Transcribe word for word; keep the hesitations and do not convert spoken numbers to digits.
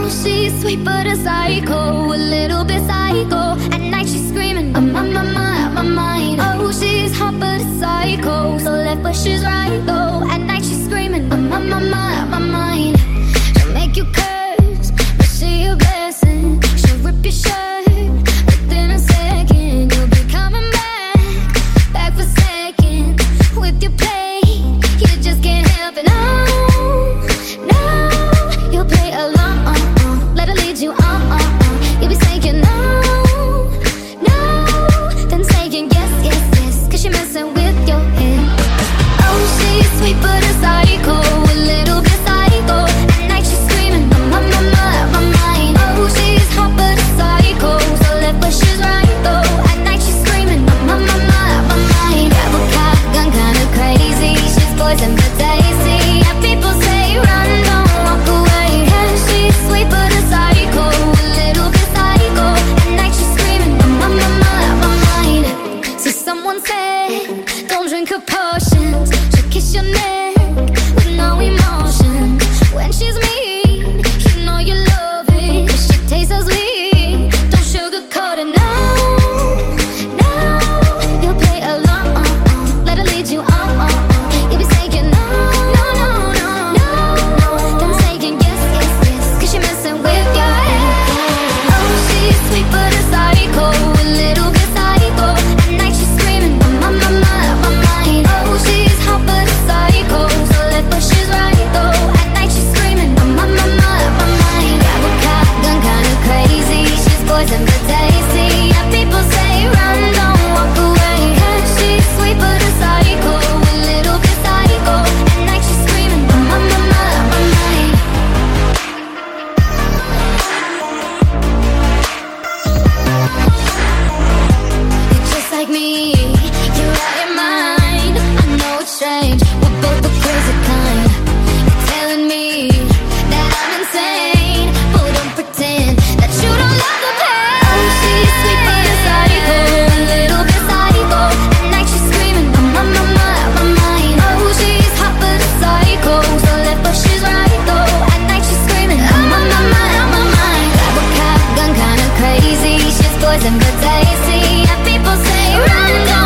she's sweet but a psycho, a little bit psycho. At night she's screaming, I'm on my mind, on my mind. Oh, she's hot but a psycho, so left but she's right though. At night she's screaming, I'm on my mind, on my mind. She'll make you curse, but she a blessing. She'll rip your shirt within a second. You'll be coming back, back for seconds with your play. You just can't help it. No, no, you'll play along. Let her lead you on. You'll be saying no, no, then saying yes, yes, yes, cause you're messing with your head. Oh, she's sweet but a psycho, a little bit psycho. At night she's screaming, I'm on my mind, my mind. Oh, she's hot but a psycho, so left but she's right though. At night she's screaming, I'm on my mind, my mind. Grab a cop gun, kinda crazy. She's poison but tasty. Yeah, people say run, don't walk away. Yeah, she's sweet but a psycho, a little bit psycho. At night she's screaming, I'm on my mind, my mind. So someone said, don't drink her potions. She'll kiss your neck with no emotion. When she's mean, you know you love it. She tastes so sweet, don't sugarcoat it. No, no, you'll play along. Let her lead you on. You'll be saying no, no, no, no, no, then saying yes, yes, yes, cause you're messing with your head. Oh, she's sweet but a psycho, a little bit psycho. At night she's screaming, I'm on my mind, my mind. Oh, she's hot but a psycho, so left but she's right though. At night she's screaming, I'm on my mind, my mind. Grab a cop gun, kinda crazy. She's poison but tasty. Yeah, people say run, don't walk away. Yeah, she's sweet but a psycho, a little bit psycho. At night she's screaming, I'm on my mind, my mind. You're just like me, you're out your mind. I know it's strange, we're both the crazy kind. You're telling me that I'm insane, but don't pretend that you don't love the pain. Oh, she's sweet but a psycho, a little bit psycho. At night she's screaming, I'm on my mind, my mind. Oh, she's hot but a psycho, so left but she's right though. At night she's screaming, I'm on my mind, my mind. Grab a cop gun, kinda crazy. She's poison but tasty. Yeah, people say run, don't